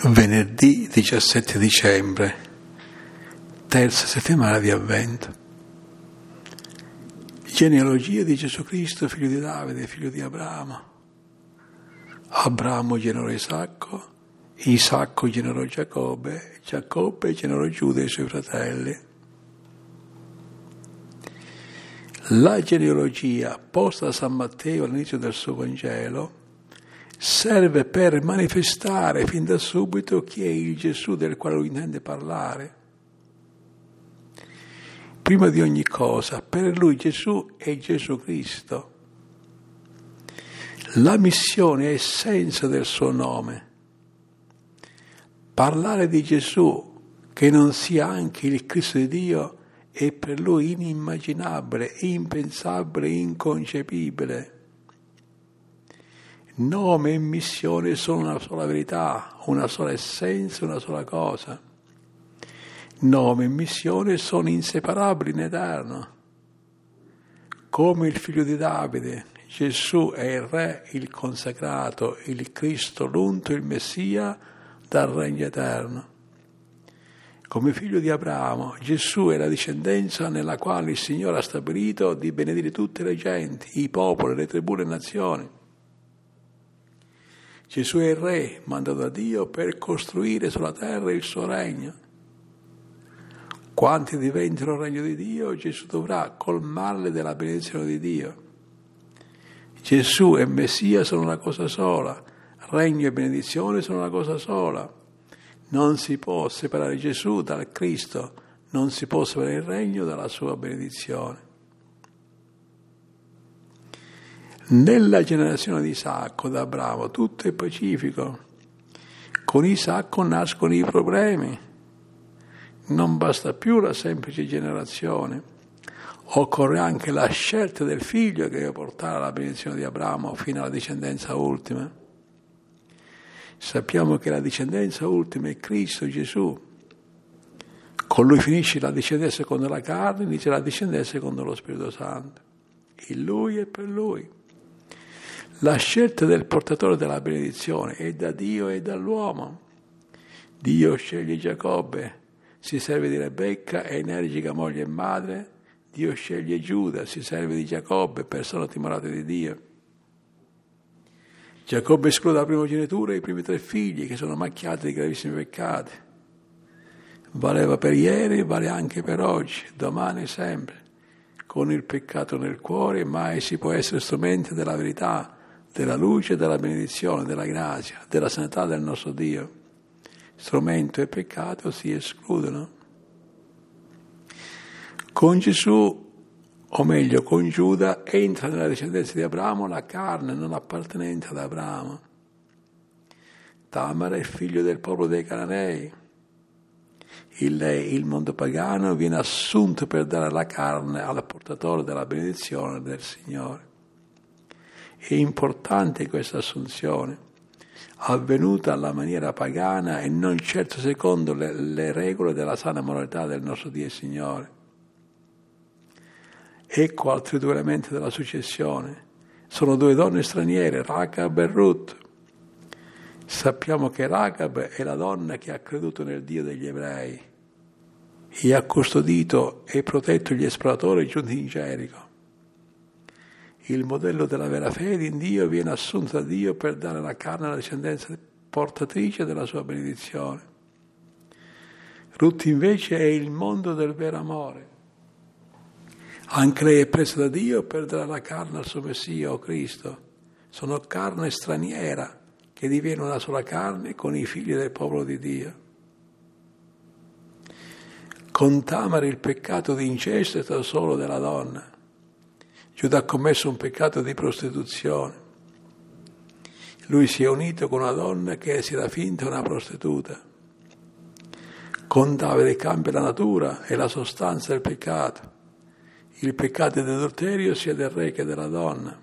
Venerdì 17 dicembre, terza settimana di Avvento. Genealogia di Gesù Cristo, figlio di Davide, figlio di Abramo. Abramo generò Isacco, Isacco generò Giacobbe, Giacobbe generò Giuda e i suoi fratelli. La genealogia posta da San Matteo all'inizio del suo Vangelo serve per manifestare fin da subito chi è il Gesù del quale lui intende parlare. Prima di ogni cosa, per lui Gesù è Gesù Cristo. La missione è essenza del suo nome. Parlare di Gesù che non sia anche il Cristo di Dio è per lui inimmaginabile, impensabile, inconcepibile. Nome e missione sono una sola verità, una sola essenza, una sola cosa. Nome e missione sono inseparabili in eterno. Come il figlio di Davide, Gesù è il Re, il consacrato, il Cristo, l'unto, il Messia dal regno eterno. Come figlio di Abramo, Gesù è la discendenza nella quale il Signore ha stabilito di benedire tutte le genti, i popoli, le tribù, le nazioni. Gesù è il Re, mandato da Dio per costruire sulla terra il suo regno. Quanti diventano il regno di Dio, Gesù dovrà colmarli della benedizione di Dio. Gesù e Messia sono una cosa sola, regno e benedizione sono una cosa sola. Non si può separare Gesù dal Cristo, non si può separare il regno dalla sua benedizione. Nella generazione di Isacco, da Abramo, tutto è pacifico. Con Isacco nascono i problemi. Non basta più la semplice generazione. Occorre anche la scelta del figlio che deve portare alla benedizione di Abramo fino alla discendenza ultima. Sappiamo che la discendenza ultima è Cristo Gesù. Con lui finisce la discendenza secondo la carne, inizia la discendenza secondo lo Spirito Santo. In lui e per lui. La scelta del portatore della benedizione è da Dio e dall'uomo. Dio sceglie Giacobbe, si serve di Rebecca, energica moglie e madre. Dio sceglie Giuda, si serve di Giacobbe, persona timorata di Dio. Giacobbe esclude la primogenitura e i primi 3 figli che sono macchiati di gravissimi peccati. Valeva per ieri, vale anche per oggi, domani e sempre. Con il peccato nel cuore mai si può essere strumenti della verità, della luce, della benedizione, della grazia, della sanità del nostro Dio. Strumento e peccato si escludono. Con Gesù, o meglio con Giuda, entra nella discendenza di Abramo la carne non appartenente ad Abramo. Tamar è il figlio del popolo dei Cananei. Il mondo pagano viene assunto per dare la carne al portatore della benedizione del Signore. È importante questa assunzione, avvenuta alla maniera pagana e non certo secondo le regole della sana moralità del nostro Dio e Signore. Ecco altri 2 elementi della successione. Sono 2 donne straniere, Rachab e Ruth. Sappiamo che Rachab è la donna che ha creduto nel Dio degli ebrei e ha custodito e protetto gli esploratori giunti in Gerico. Il modello della vera fede in Dio viene assunto da Dio per dare la carne alla discendenza portatrice della sua benedizione. Ruth invece è il mondo del vero amore. Anche lei è presa da Dio per dare la carne al suo Messia o Cristo. Sono carne straniera che diviene una sola carne con i figli del popolo di Dio. Con Tamar il peccato di incesto è stato solo della donna. Giuda ha commesso un peccato di prostituzione. Lui si è unito con una donna che si era finta una prostituta. Con Davide cambia la natura e la sostanza del peccato. Il peccato di adulterio sia del re che della donna.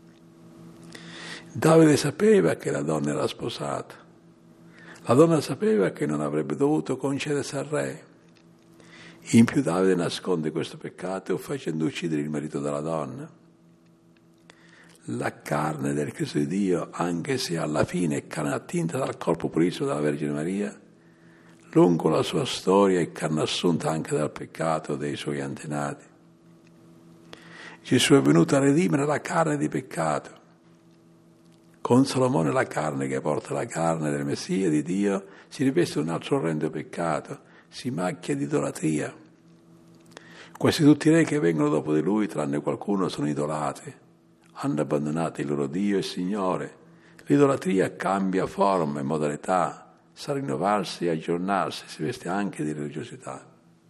Davide sapeva che la donna era sposata. La donna sapeva che non avrebbe dovuto concedersi al re. In più Davide nasconde questo peccato facendo uccidere il marito della donna. la carne del Cristo di Dio, anche se alla fine è carne attinta dal corpo purissimo della Vergine Maria, lungo la sua storia è carne assunta anche dal peccato dei suoi antenati. Gesù è venuto a redimere la carne di peccato. Con Salomone la carne che porta la carne del Messia di Dio si riveste un altro orrendo peccato, si macchia di idolatria. Quasi tutti i re che vengono dopo di lui, tranne qualcuno, sono idolati. Hanno abbandonato il loro Dio e Signore. L'idolatria cambia forma e modalità, sa rinnovarsi e aggiornarsi, si veste anche di religiosità.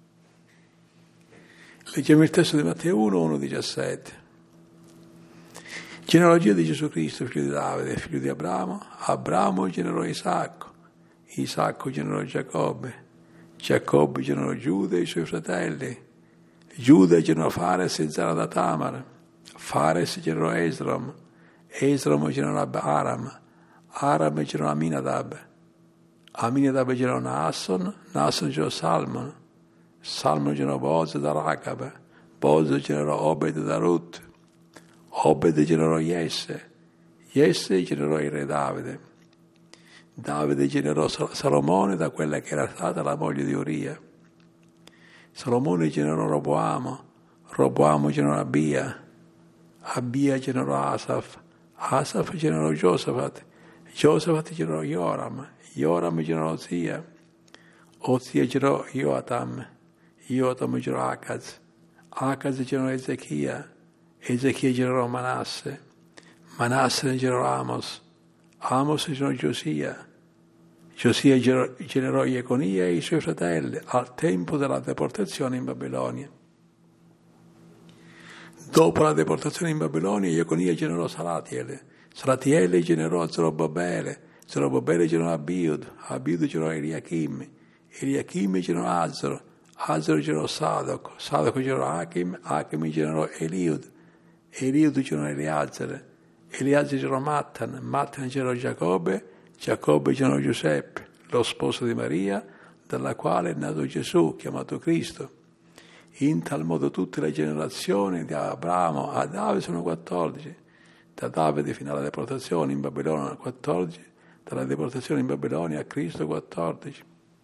Leggiamo il testo di Matteo 1:17. Genealogia di Gesù Cristo, figlio di Davide, figlio di Abramo. Abramo generò Isacco, Isacco generò Giacobbe, Giacobbe generò Giuda e i suoi fratelli, Giuda generò Fares e Zara da Tamar, Fares generò Esrom, Esrom generò Aram, Aram generò Aminadab, Aminadab generò Naasson, Naasson generò Salmon, Salmon generò Boaz da Racab, Boaz generò Obed da Ruth, Obed generò Jesse, Jesse generò il re Davide, Davide generò Salomone da quella che era stata la moglie di Uria, Salomone generò Roboamo, Roboamo generò Abia, Abia generò Asaf, Asaf generò Giosafat, Giosafat generò Joram, Joram generò Ozia, Ozia generò Joatam, Joatam generò Acaz, Acaz generò Ezechia, Ezechia generò Manasse, Manasse generò Amos, Amos generò Giosia, Giosia generò Jeconia e i suoi fratelli al tempo della deportazione in Babilonia. Dopo la deportazione in Babilonia, Jeconia generò Salatiele, Salatiele generò Zorobabele, Zorobabele generò Abiud, Abiud generò Eliachim, Eliachim generò Azzaro, Azzaro generò Sadoc, Sadoc generò Achim, Achim generò Eliud, Eliud generò Eliazzare, Eliazzare generò Mattan, Mattan generò Giacobbe, Giacobbe generò Giuseppe, lo sposo di Maria, dalla quale è nato Gesù, chiamato Cristo. In tal modo tutte le generazioni di Abramo a Davide sono 14, da Davide fino alla deportazione in Babilonia 14, dalla deportazione in Babilonia a Cristo 14.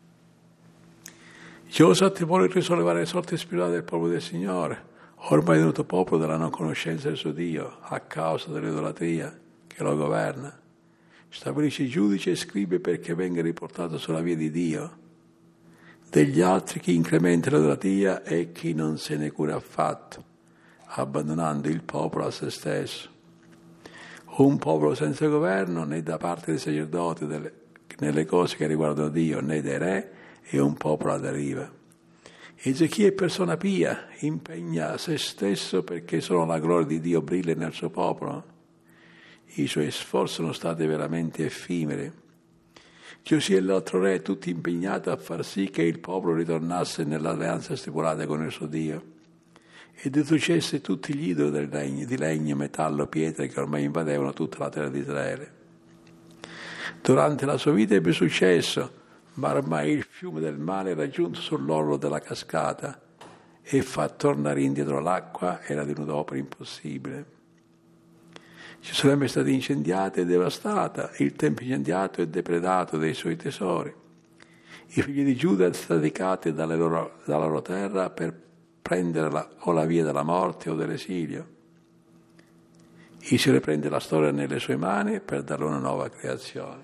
Giosafat vuole risollevare le sorti spirituali del popolo del Signore, ormai è venuto popolo della non conoscenza del suo Dio, a causa dell'idolatria che lo governa. Stabilisce giudice e scribe perché venga riportato sulla via di Dio. Degli altri chi incrementa l'idolatria e chi non se ne cura affatto, abbandonando il popolo a se stesso. Un popolo senza governo né da parte dei sacerdoti nelle cose che riguardano Dio né dei re è un popolo a deriva. Ezechia è persona pia, impegna se stesso perché solo la gloria di Dio brilla nel suo popolo. I suoi sforzi sono stati veramente effimeri. Giosia e l'altro re tutti impegnati a far sì che il popolo ritornasse nell'alleanza stipulata con il suo Dio e deducesse tutti gli idoli di legno, metallo, pietre che ormai invadevano tutta la terra di Israele. Durante la sua vita ebbe successo, ma ormai il fiume del male era giunto sull'orlo della cascata e far tornare indietro l'acqua era di un'opera impossibile. Gerusalemme è stata incendiata e devastata, il Tempio incendiato e depredato dei suoi tesori. I figli di Giuda sradicati dalla loro terra per prendere o la via della morte o dell'esilio. Israele prende la storia nelle sue mani per darle una nuova creazione.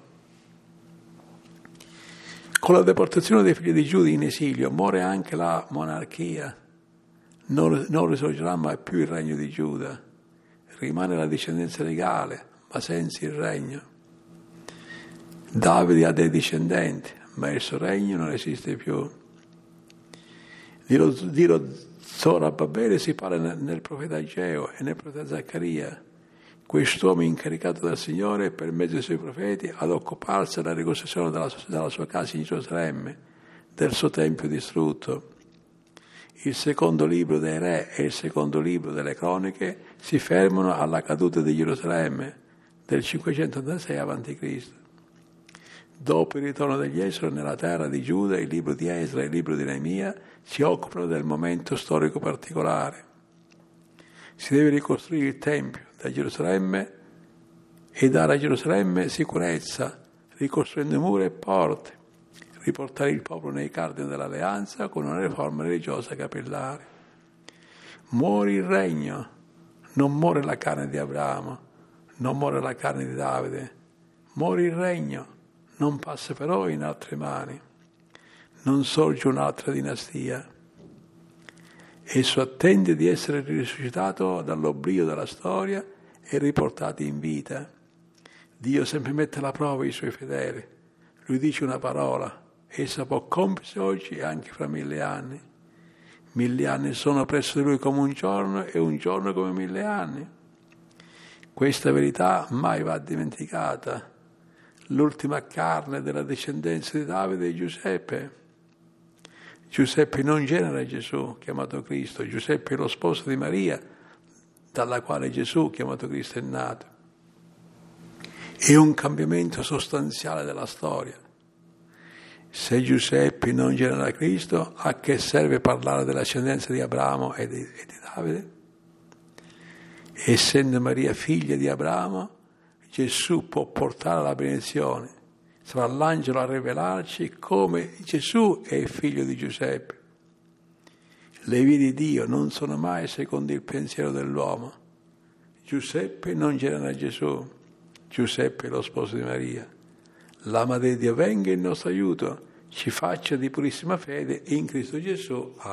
Con la deportazione dei figli di Giuda in esilio muore anche la monarchia. Non risorgerà mai più il regno di Giuda. Rimane la discendenza legale, ma senza il regno. Davide ha dei discendenti, ma il suo regno non esiste più. Di Zorobabele si parla nel profeta Ageo e nel profeta Zaccaria. Quest'uomo incaricato dal Signore per mezzo dei suoi profeti ad occuparsi della ricostruzione della sua casa in Gerusalemme, del suo tempio distrutto. Il secondo libro dei re e il secondo libro delle croniche si fermano alla caduta di Gerusalemme del 586 a.C. Dopo il ritorno degli Esra nella terra di Giuda, il libro di Esra e il libro di Neemia si occupano del momento storico particolare. Si deve ricostruire il Tempio, da Gerusalemme e dare a Gerusalemme sicurezza, ricostruendo mura e porte, riportare il popolo nei cardini dell'alleanza con una riforma religiosa capillare. Muore il regno, non muore la carne di Abramo, non muore la carne di Davide, muore il regno, non passa però in altre mani, non sorge un'altra dinastia. Esso attende di essere risuscitato dall'oblio della storia e riportato in vita. Dio sempre mette alla prova i suoi fedeli. Lui dice una parola, essa può compiersi oggi e anche fra 1000 anni. 1000 anni sono presso di lui come un giorno e un giorno come 1000 anni. Questa verità mai va dimenticata. L'ultima carne della discendenza di Davide è Giuseppe. Giuseppe non genera Gesù, chiamato Cristo. Giuseppe è lo sposo di Maria, dalla quale Gesù, chiamato Cristo, è nato. È un cambiamento sostanziale della storia. Se Giuseppe non genera Cristo, a che serve parlare dell'ascendenza di Abramo e di Davide? Essendo Maria figlia di Abramo, Gesù può portare la benedizione. Sarà l'angelo a rivelarci come Gesù è il figlio di Giuseppe. Le vie di Dio non sono mai secondo il pensiero dell'uomo. Giuseppe non genera Gesù. Giuseppe è lo sposo di Maria. La Madre di Dio venga in nostro aiuto, ci faccia di purissima fede in Cristo Gesù.